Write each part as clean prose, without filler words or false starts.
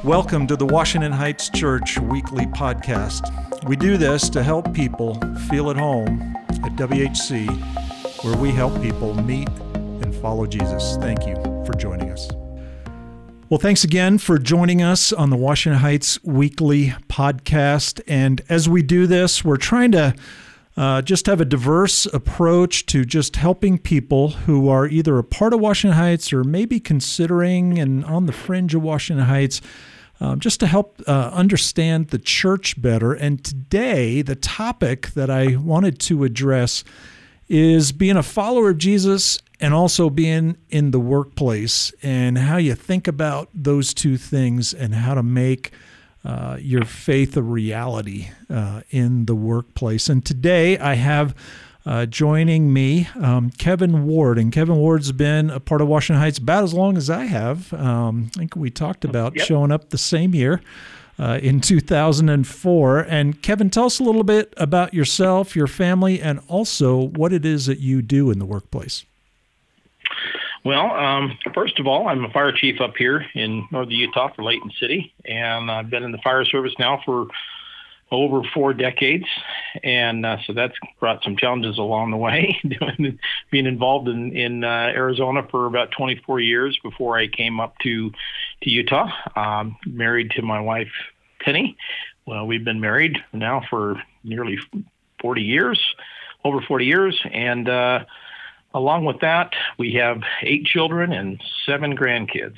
Welcome to the Washington Heights Church Weekly Podcast. We do this to help people feel at home at WHC, where we help people meet and follow Jesus. Thank you for joining us. Well, thanks again for joining us on the Washington Heights Weekly Podcast. And as we do this, we're trying to just have a diverse approach to just helping people who are either a part of Washington Heights or maybe considering and on the fringe of Washington Heights, just to help understand the church better. And today, the topic that I wanted to address is being a follower of Jesus and also being in the workplace, and how you think about those two things and how to make your faith a reality in the workplace. And today I have joining me Kevin Ward. And Kevin Ward's been a part of Washington Heights about as long as I have. I think we talked about showing up the same year in 2004. And Kevin, tell us a little bit about yourself, your family, and also what it is that you do in the workplace. Well, first of all, I'm a fire chief up here in northern Utah for Layton City, and I've been in the fire service now for over 4 decades, and so that's brought some challenges along the way, being involved in Arizona for about 24 years before I came up to Utah. Married to my wife, Penny. Well, we've been married now for nearly 40 years, over 40 years, and along with that, we have 8 children and 7 grandkids.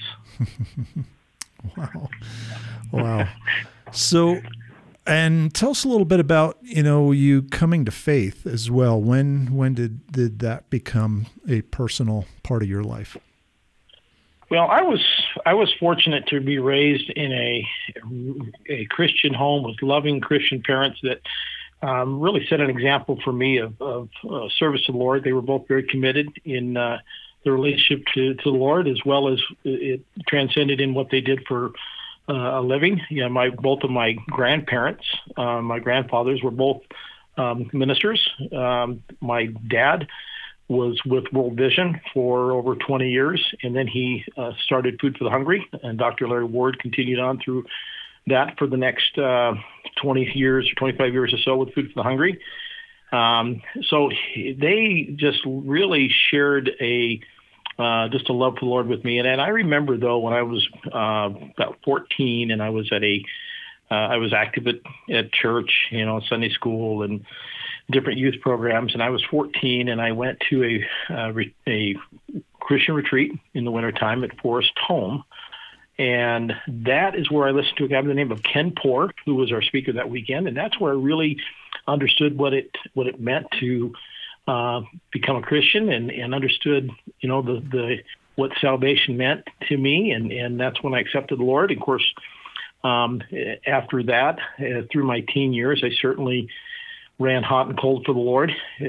Wow. So, and tell us a little bit about, you coming to faith as well. When did that become a personal part of your life? Well, I was fortunate to be raised in a Christian home with loving Christian parents that really set an example for me of service to the Lord. They were both very committed in their relationship to the Lord, as well as it transcended in what they did for a living. Both of my grandparents, my grandfathers, were both ministers. My dad was with World Vision for over 20 years, and then he started Food for the Hungry, and Dr. Larry Ward continued on through that for the next 20 years or 25 years or so with Food for the Hungry. So they just really shared just a love for the Lord with me. And I remember, though, when I was about 14 and I was I was active at church, Sunday school and different youth programs. And I was 14 and I went to a Christian retreat in the wintertime at Forest Home. And that is where I listened to a guy by the name of Ken Poor, who was our speaker that weekend. And that's where I really understood what it meant to become a Christian and understood, what salvation meant to me. And that's when I accepted the Lord. Of course, after that, through my teen years, I certainly ran hot and cold for the Lord.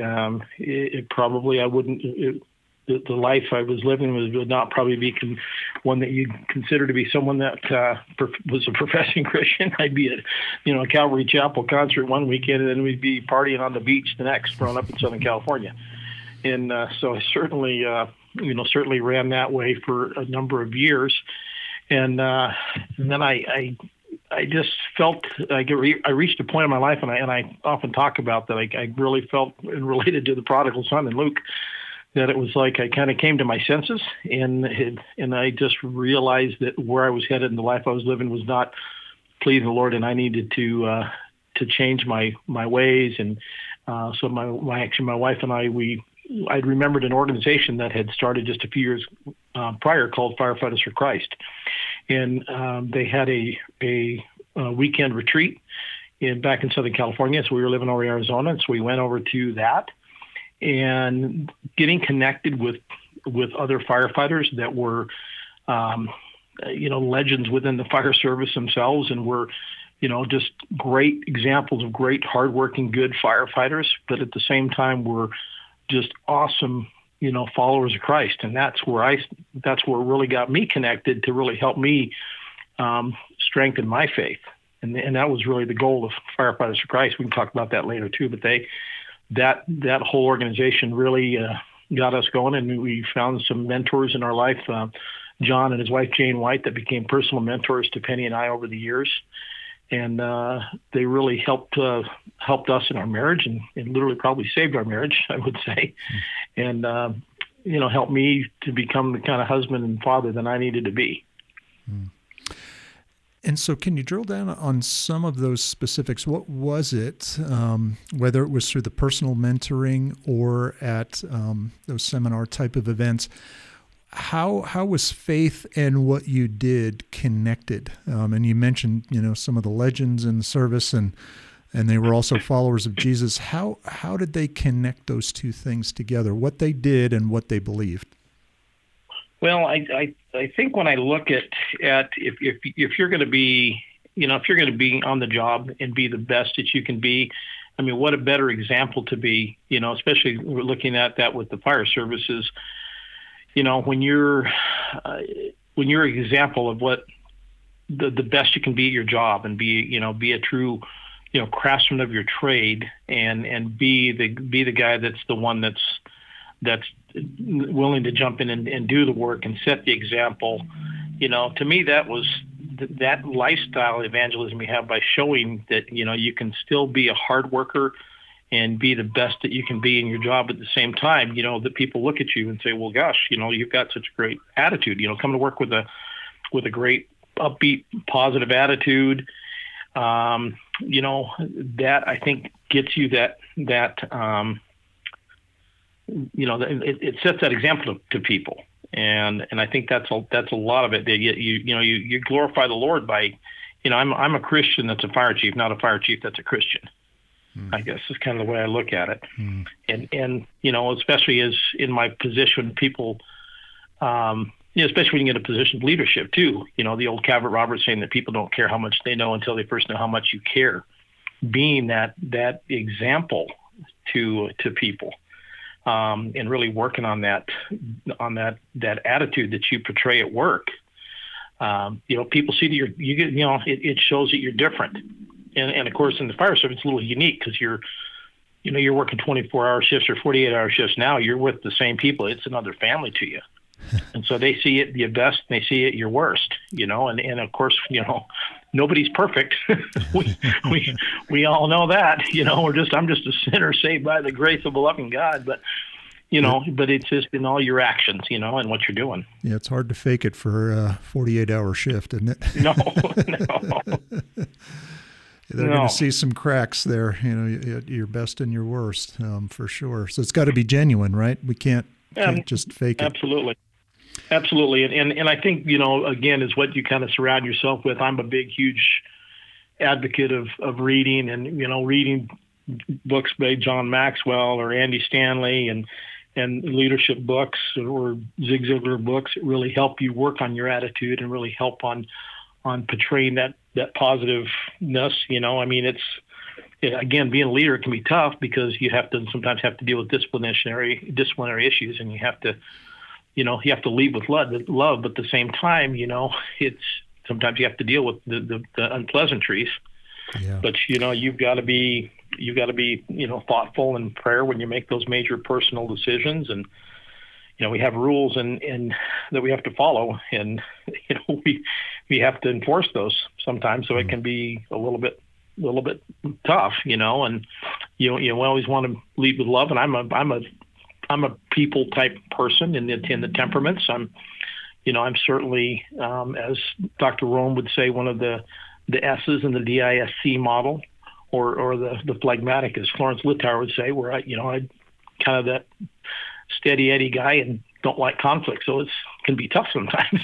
The life I was living would not probably be one that you'd consider to be someone that was a professing Christian. I'd be at, a Calvary Chapel concert one weekend, and then we'd be partying on the beach the next, growing up in Southern California. And so I certainly ran that way for a number of years. And then I just felt I reached a point in my life, and I often talk about that. I really felt and related to the prodigal son in Luke, that it was like I kind of came to my senses, and I just realized that where I was headed in the life I was living was not pleasing the Lord, and I needed to change my ways. And so my wife and I'd remembered an organization that had started just a few years prior called Firefighters for Christ, and they had a weekend retreat back in Southern California. So we were living over in Arizona, and so we went over to that. And getting connected with other firefighters that were, legends within the fire service themselves, and were, just great examples of great, hardworking, good firefighters, but at the same time were just awesome, followers of Christ. And that's where it really got me connected to really help me strengthen my faith. And that was really the goal of Firefighters for Christ. We can talk about that later too, but that whole organization really got us going, and we found some mentors in our life John and his wife Jane White that became personal mentors to Penny and I over the years, and they really helped us in our marriage, and literally probably saved our marriage, I would say, and helped me to become the kind of husband and father that I needed to be. And so can you drill down on some of those specifics? What was it, whether it was through the personal mentoring or at those seminar type of events? How was faith and what you did connected? And you mentioned, some of the legends in the service, and they were also followers of Jesus. How did they connect those two things together, what they did and what they believed? Well, I think when I look at if you're going to be, if you're going to be on the job and be the best that you can be, I mean, what a better example to be, especially we're looking at that with the fire services, when you're an example of what the best you can be at your job and be a true, craftsman of your trade and be the guy that's the one that's willing to jump in and do the work and set the example. To me, that was that lifestyle evangelism we have by showing that, you can still be a hard worker and be the best that you can be in your job at the same time, that people look at you and say, well, gosh, you've got such a great attitude, come to work with a great upbeat, positive attitude. That I think gets you that it sets that example to people, and I think that's a lot of it. That you glorify the Lord by, I'm a Christian that's a fire chief, not a fire chief that's a Christian. I guess is kind of the way I look at it, and especially as in my position, people, especially when you get a position of leadership too. The old Calvert Roberts saying that people don't care how much they know until they first know how much you care. Being that example to people. And really working on that attitude that you portray at work. People see that it shows that you're different. And of course, in the fire service, it's a little unique because you're working 24-hour shifts or 48-hour shifts now. You're with the same people. It's another family to you. And so they see it your best and they see it your worst, and of course, nobody's perfect. we all know that, I'm just a sinner saved by the grace of a loving God, but but it's just in all your actions, and what you're doing. Yeah. It's hard to fake it for a 48-hour shift, isn't it? No. They're going to see some cracks there, your best and your worst, for sure. So it's got to be genuine, right? We can't just fake it. Absolutely. And I think, again, is what you kind of surround yourself with. I'm a big, huge advocate of reading and, reading books by John Maxwell or Andy Stanley and leadership books or Zig Ziglar books that really help you work on your attitude and really help on portraying that positiveness. Again, being a leader can be tough because you sometimes have to deal with disciplinary issues, and you have to lead with love, but at the same time, it's sometimes you have to deal with the unpleasantries. Yeah. But you've got to be thoughtful in prayer when you make those major personal decisions, and we have rules and that we have to follow, and we have to enforce those sometimes. So it can be a little bit tough, and you always want to lead with love. And I'm a people type person in the temperaments. I'm certainly, as Dr. Rome would say, one of the S's in the DISC model, or the phlegmatic, as Florence Littauer would say, where I kind of that steady Eddie guy and don't like conflict. So it can be tough sometimes.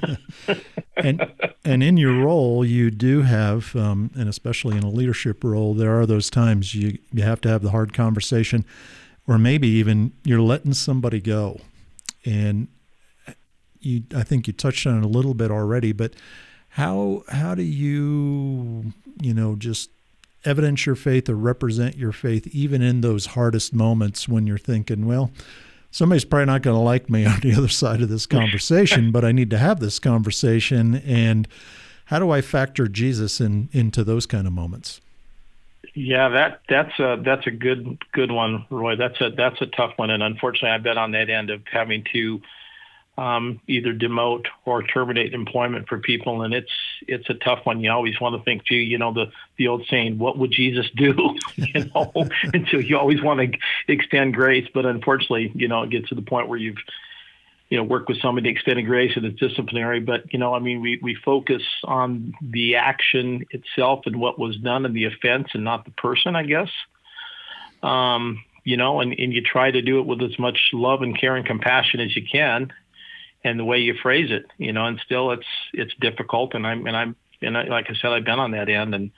and in your role, you do have, and especially in a leadership role, there are those times you have to have the hard conversation, or maybe even you're letting somebody go. And I think you touched on it a little bit already, but how do you, just evidence your faith or represent your faith even in those hardest moments when you're thinking, well, somebody's probably not going to like me on the other side of this conversation, but I need to have this conversation. And how do I factor Jesus into those kind of moments? Yeah, that's a good one, Roy. That's a tough one, and unfortunately, I've been on that end of having to either demote or terminate employment for people, and it's a tough one. You always want to think, gee, the old saying, "What would Jesus do?" And so you always want to extend grace, but unfortunately, it gets to the point where you've worked with somebody extending grace and it's disciplinary. But we focus on the action itself and what was done and the offense, and not the person, I guess. And you try to do it with as much love and care and compassion as you can, and the way you phrase it, and still it's difficult. And I'm like I said, I've been on that end, and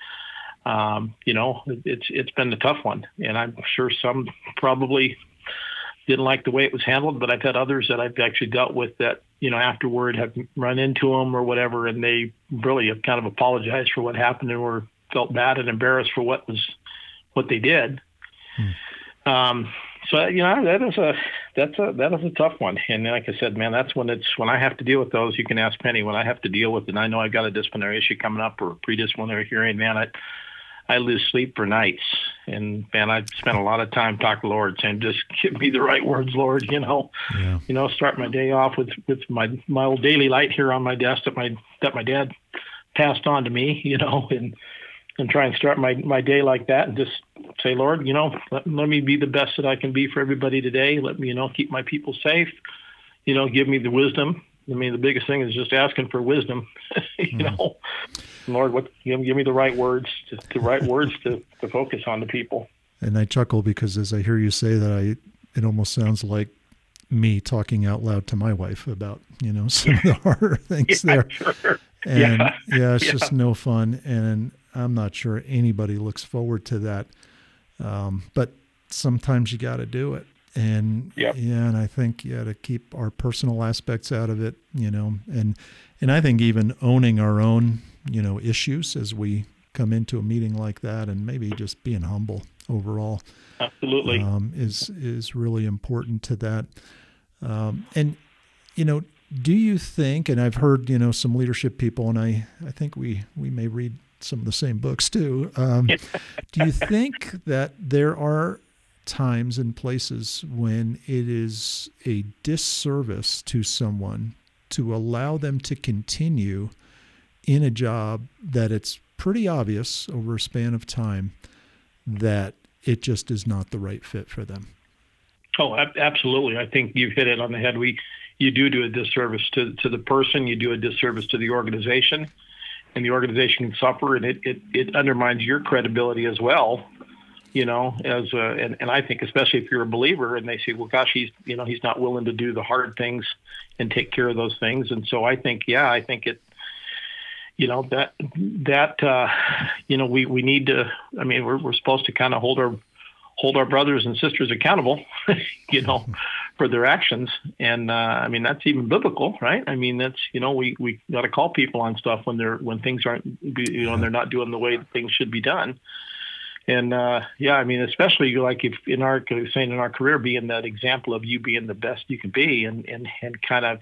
it's been a tough one. And I'm sure some probably didn't like the way it was handled, but I've had others that I've actually dealt with that, afterward have run into them or whatever, and they really have kind of apologized for what happened and felt bad and embarrassed for what they did. So that is a tough one. And like I said, man, that's when I have to deal with those. You can ask Penny when I have to deal with it. And I know I've got a disciplinary issue coming up or a pre-disciplinary hearing. Man, I lose sleep for nights. And man, I spent a lot of time talking to the Lord, saying, just give me the right words, Lord. Start my day off with my old daily light here on my desk that my dad passed on to me, and try and start my day like that, and just say, Lord, let me be the best that I can be for everybody today. Let me, keep my people safe. Give me the wisdom. I mean, the biggest thing is just asking for wisdom. Lord, give me the right words, to focus on the people. And I chuckle because as I hear you say that, it almost sounds like me talking out loud to my wife about, some of the harder things there. Sure. And it's just no fun. And I'm not sure anybody looks forward to that. But sometimes you got to do it. And and I think to keep our personal aspects out of it, and I think even owning our own, issues as we come into a meeting like that, and maybe just being humble overall. Absolutely. Is really important to that. And, do you think, and I've heard, some leadership people, and I think we may read some of the same books too. Do you think that there are times and places when it is a disservice to someone to allow them to continue in a job that it's pretty obvious over a span of time that it just is not the right fit for them? Oh, absolutely. I think you've hit it on the head. You do a disservice to the person. You do a disservice to the organization, and the organization can suffer, and it undermines your credibility as well. And I think especially if you're a believer, and they say, well, gosh, he's not willing to do the hard things and take care of those things. And so I think it, we need to. I mean, we're supposed to kind of hold our brothers and sisters accountable, for their actions. And that's even biblical, right? I mean, that's we got to call people on stuff when things aren't, and they're not doing the way things should be done. And especially like if in our career, being that example of you being the best you can be, and kind of,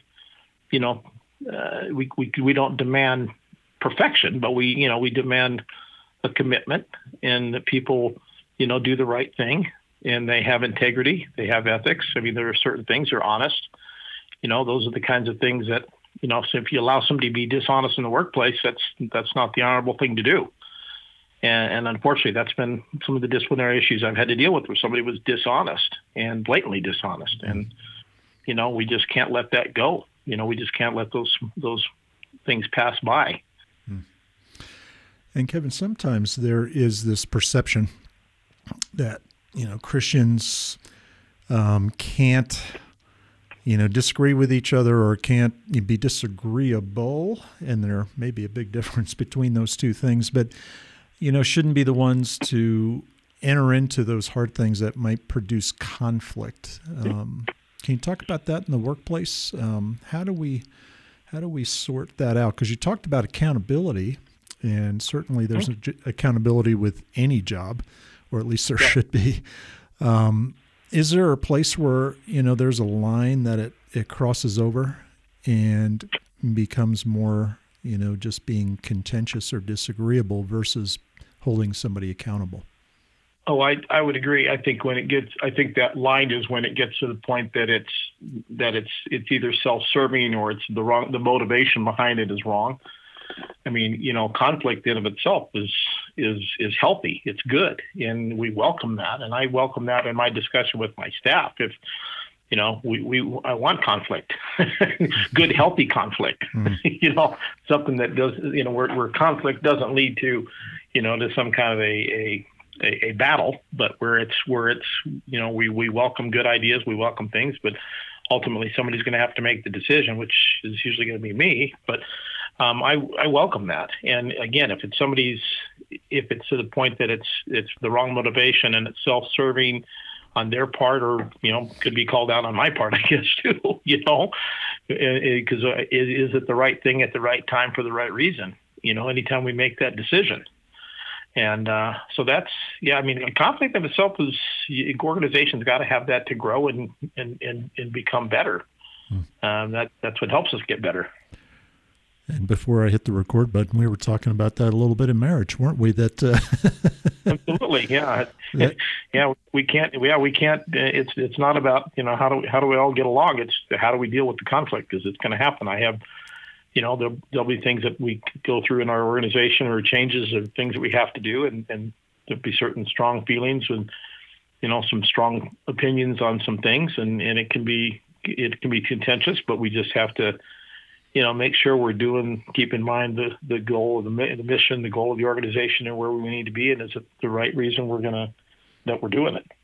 we don't demand perfection, but we demand a commitment, and that people, do the right thing, and they have integrity, they have ethics. I mean, there are certain things, they're honest. Those are the kinds of things that, so if you allow somebody to be dishonest in the workplace, that's not the honorable thing to do. And unfortunately, that's been some of the disciplinary issues I've had to deal with, where somebody was dishonest and blatantly dishonest. And, we just can't let that go. We just can't let those things pass by. And Kevin, sometimes there is this perception that, Christians can't, disagree with each other, or can't be disagreeable. And there may be a big difference between those two things, but, shouldn't be the ones to enter into those hard things that might produce conflict. Can you talk about that in the workplace? How do we sort that out? Because you talked about accountability, and certainly there's accountability with any job, or at least there should be. Is there a place where, there's a line that it crosses over and becomes more, just being contentious or disagreeable versus holding somebody accountable? Oh, I would agree. I think that line is when it gets to the point that it's either self-serving or it's the motivation behind it is wrong. I mean, conflict in of itself is healthy. It's good, and we welcome that. And I welcome that in my discussion with my staff. If I want conflict, good, healthy conflict. Something that does, where conflict doesn't lead to, to some kind of a battle, but where it's we welcome good ideas, we welcome things, but ultimately somebody's going to have to make the decision, which is usually going to be me. But I welcome that. And again, if it's to the point that it's the wrong motivation and it's self-serving on their part, or could be called out on my part, I guess too. Because is it the right thing at the right time for the right reason? Anytime we make that decision. And so that's, conflict of itself is, organizations got to have that to grow and become better. That's what helps us get better. And before I hit the record button, we were talking about that a little bit in marriage, weren't we? That Absolutely, yeah, yeah. We can't. It's not about how do we all get along. It's how do we deal with the conflict, because it's going to happen. I have. There'll be things that we go through in our organization, or changes, or things that we have to do, and there'll be certain strong feelings and some strong opinions on some things, and it can be contentious, but we just have to make sure keep in mind the goal of the mission, the goal of the organization, and where we need to be, and is it the right reason that we're doing it.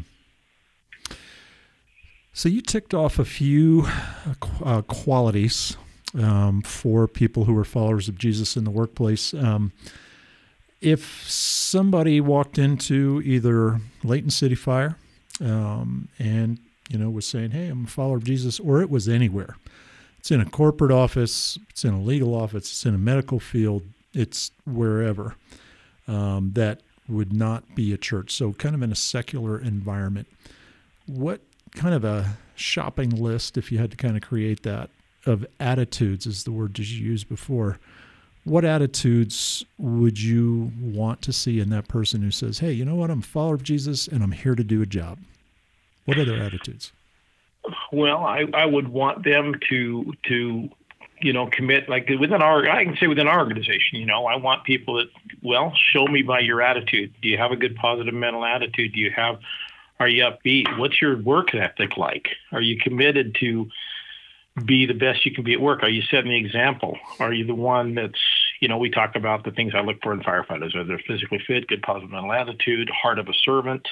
So you ticked off a few qualities for people who are followers of Jesus in the workplace. If somebody walked into either Layton City Fire and was saying, hey, I'm a follower of Jesus, or it was anywhere. It's in a corporate office, it's in a legal office, it's in a medical field, it's wherever, that would not be a church. So kind of in a secular environment. What kind of a shopping list, if you had to kind of create that, of attitudes, is the word that you used before, what attitudes would you want to see in that person who says, hey, you know what, I'm a follower of Jesus and I'm here to do a job? What are their attitudes? Well, I would want them to commit, like within our organization, I want people that, show me by your attitude. Do you have a good, positive mental attitude? Are you upbeat? What's your work ethic like? Are you committed to be the best you can be at work? Are you setting the example? Are you the one that's, we talk about the things I look for in firefighters. Are they physically fit, good, positive mental attitude, heart of a servant,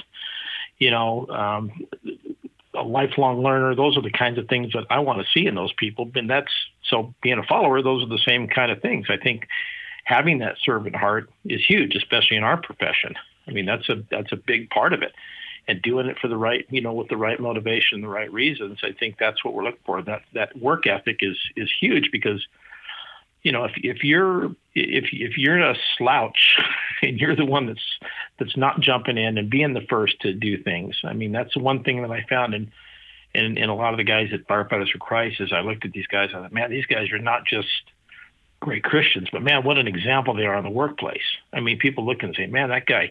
a lifelong learner? Those are the kinds of things that I want to see in those people. And so being a follower, those are the same kind of things. I think having that servant heart is huge, especially in our profession. I mean, that's a big part of it. And doing it for the right, with the right motivation, the right reasons. I think that's what we're looking for. That work ethic is huge, because, if you're a slouch and you're the one that's not jumping in and being the first to do things. I mean, that's one thing that I found in a lot of the guys at Firefighters for Christ. As I looked at these guys, I thought, man, these guys are not just great Christians, but man, what an example they are in the workplace. I mean, people look and say, man, that guy,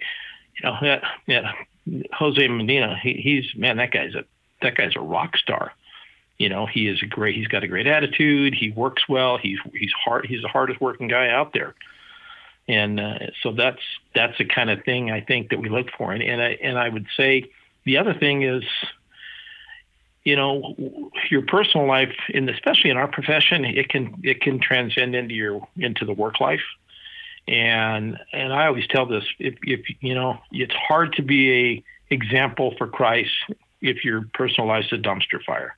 Jose Medina, that guy's a rock star. He's got a great attitude. He works well. He's the hardest working guy out there. And so that's the kind of thing I think that we look for. And I would say the other thing is, your personal life, and especially in our profession, it can transcend into the work life. And I always tell this, if it's hard to be a example for Christ if your personal life's a dumpster fire.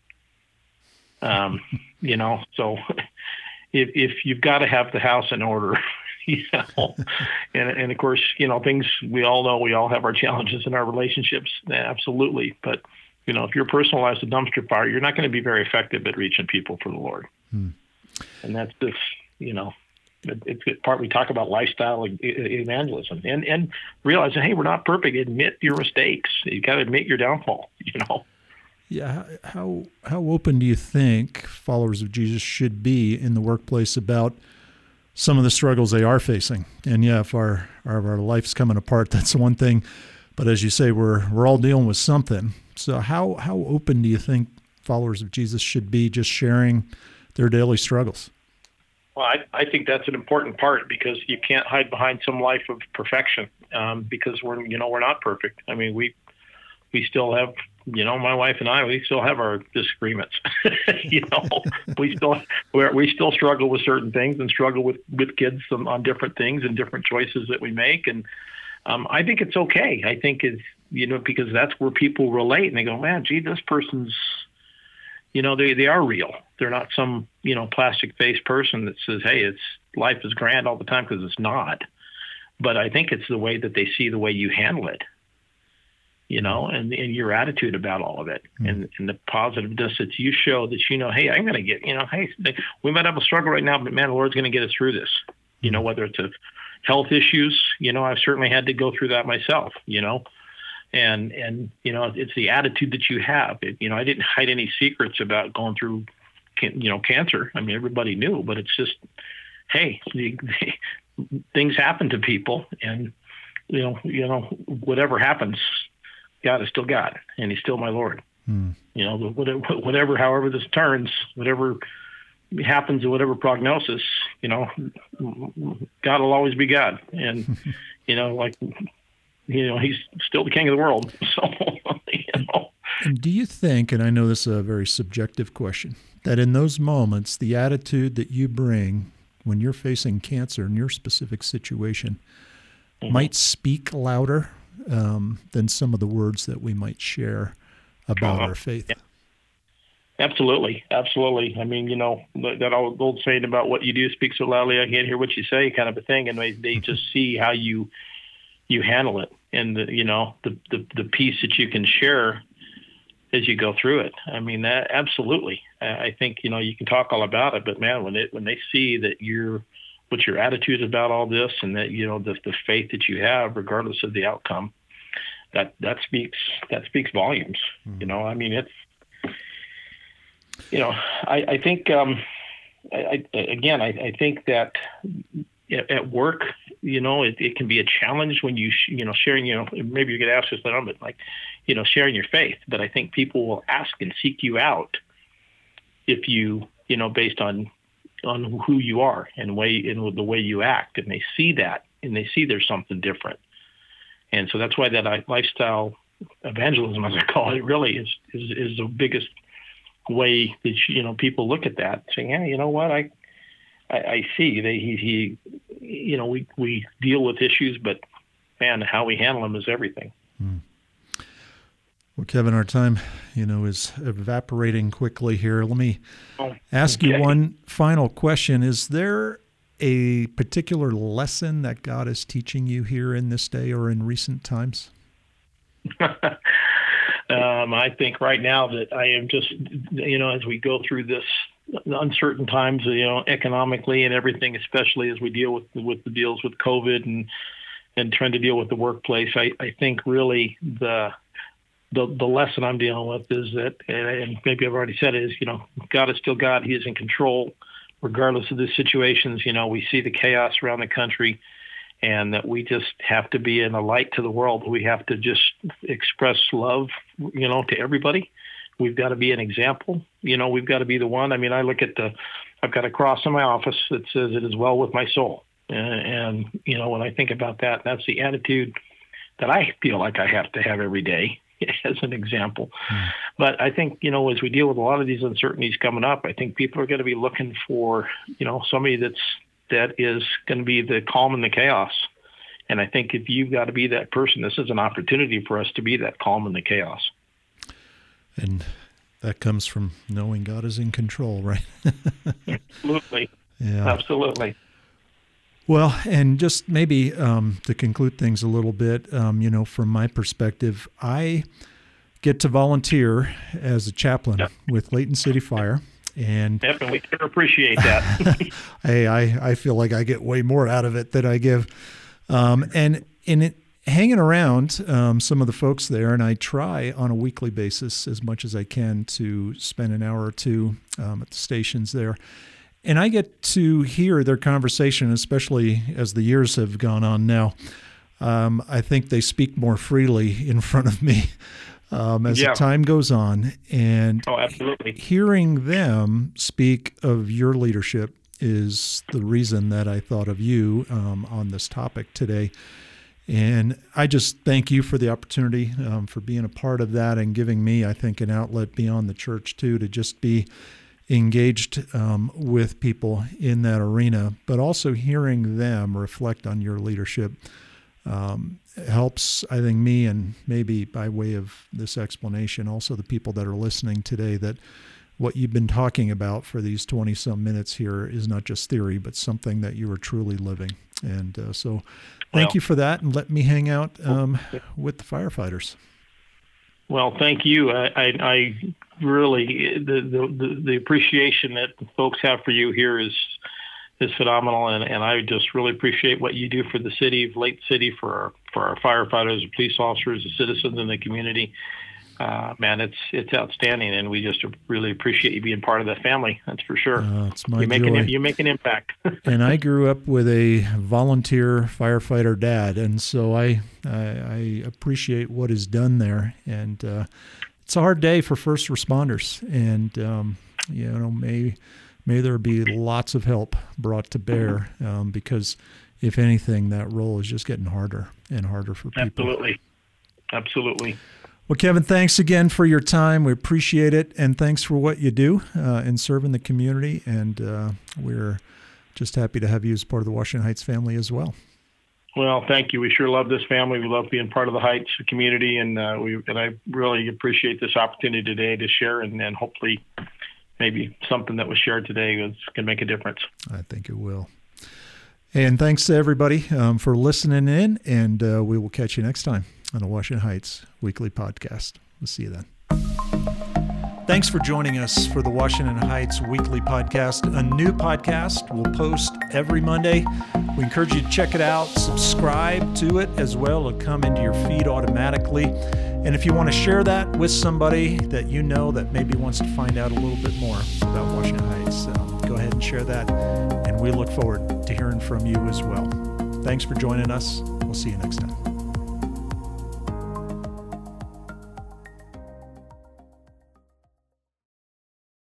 So if you've got to have the house in order, and of course, things we all know, we all have our challenges in our relationships. Absolutely. But, if your personal life's a dumpster fire, you're not going to be very effective at reaching people for the Lord. And that's just, it's part we talk about lifestyle evangelism and realizing, hey, we're not perfect. Admit your mistakes. You got to admit your downfall, Yeah. How open do you think followers of Jesus should be in the workplace about some of the struggles they are facing? And yeah, if our life's coming apart, that's one thing. But as you say, we're all dealing with something. So how open do you think followers of Jesus should be just sharing their daily struggles? Well, I think that's an important part, because you can't hide behind some life of perfection, because we're not perfect. I mean, we still have, my wife and I, we still have our disagreements. we still struggle with certain things and struggle with kids on different things and different choices that we make. And I think it's okay. I think it's, because that's where people relate and they go, man, gee, this person's, they are real. They're not some, plastic faced person that says, hey, life is grand all the time, because it's not. But I think it's the way that they see the way you handle it, and your attitude about all of it, and the positiveness that you show, that, hey, I'm going to get, hey, we might have a struggle right now, but man, the Lord's going to get us through this, whether it's a health issues, I've certainly had to go through that myself, and it's the attitude that you have. I didn't hide any secrets about going through, cancer. I mean, everybody knew, but it's just, hey, things happen to people, and whatever happens, God is still God, and He's still my Lord. Whatever, however this turns, whatever happens, or whatever prognosis, God will always be God, and He's still the King of the world. So, And do you think, and I know this is a very subjective question, that in those moments, the attitude that you bring when you're facing cancer in your specific situation might speak louder than some of the words that we might share about our faith? Yeah. Absolutely. I mean, that old saying about what you do speaks so loudly I can't hear what you say, kind of a thing. And they just see how you handle it, and the piece that you can share as you go through it. I mean, that absolutely. I think you can talk all about it, but man, when they see that what your attitude is about all this, and that the faith that you have, regardless of the outcome, that speaks volumes. I mean, it's I think I think that at work, it can be a challenge when you sharing, maybe you get asked this later on, but sharing your faith. But I think people will ask and seek you out if you, based on who you are and the way you act, and they see that, and they see there's something different. And so that's why that lifestyle evangelism, as I call it, really is the biggest way that people look at that, saying, hey, you know what, I see that we deal with issues, but man, how we handle them is everything. Well, Kevin, our time, is evaporating quickly here. Let me ask you one final question. Is there a particular lesson that God is teaching you here in this day or in recent times? I think right now that I am just, as we go through this uncertain times, economically and everything, especially as we deal with the deals with COVID and trying to deal with the workplace, I think really the lesson I'm dealing with is that, and maybe I've already said it, is, God is still God. He is in control, regardless of the situations. We see the chaos around the country, and that we just have to be in a light to the world. We have to just express love, to everybody. We've got to be an example. We've got to be the one. I mean, I've got a cross in my office that says it is well with my soul. And when I think about that, that's the attitude that I feel like I have to have every day as an example. But I think, as we deal with a lot of these uncertainties coming up, I think people are going to be looking for, somebody that is going to be the calm in the chaos. And I think if you've got to be that person, this is an opportunity for us to be that calm in the chaos. And that comes from knowing God is in control, right? Absolutely. Yeah. Absolutely. Well, and just maybe to conclude things a little bit, from my perspective, I get to volunteer as a chaplain with Layton City Fire. And definitely can appreciate that. Hey, I feel like I get way more out of it than I give. And in it, hanging around some of the folks there, and I try on a weekly basis as much as I can to spend an hour or two at the stations there. And I get to hear their conversation, especially as the years have gone on now. I think they speak more freely in front of me as the time goes on. And absolutely. Hearing them speak of your leadership is the reason that I thought of you on this topic today. And I just thank you for the opportunity for being a part of that and giving me, I think, an outlet beyond the church, too, to just be engaged with people in that arena, but also hearing them reflect on your leadership helps, I think, me, and maybe by way of this explanation, also the people that are listening today, that what you've been talking about for these 20-some minutes here is not just theory, but something that you are truly living. And so thank you for that, and let me hang out with the firefighters. Well, thank you. I really, the appreciation that folks have for you here is phenomenal, and I just really appreciate what you do for the city of Lake City, for our firefighters, the police officers, the citizens in the community. Man, it's outstanding, and we just really appreciate you being part of that family. That's for sure. It's my joy. You make an impact. And I grew up with a volunteer firefighter dad, and so I appreciate what is done there. And it's a hard day for first responders, and may there be lots of help brought to bear because, if anything, that role is just getting harder and harder for people. Absolutely. Well, Kevin, thanks again for your time. We appreciate it, and thanks for what you do in serving the community. And we're just happy to have you as part of the Washington Heights family as well. Well, thank you. We sure love this family. We love being part of the Heights community, and I really appreciate this opportunity today to share, and hopefully maybe something that was shared today can make a difference. I think it will. And thanks to everybody for listening in, and we will catch you next time on the Washington Heights Weekly Podcast. We'll see you then. Thanks for joining us for the Washington Heights Weekly Podcast. A new podcast will post every Monday. We encourage you to check it out, subscribe to it as well. It'll come into your feed automatically. And if you want to share that with somebody that you know that maybe wants to find out a little bit more about Washington Heights, go ahead and share that. And we look forward to hearing from you as well. Thanks for joining us. We'll see you next time.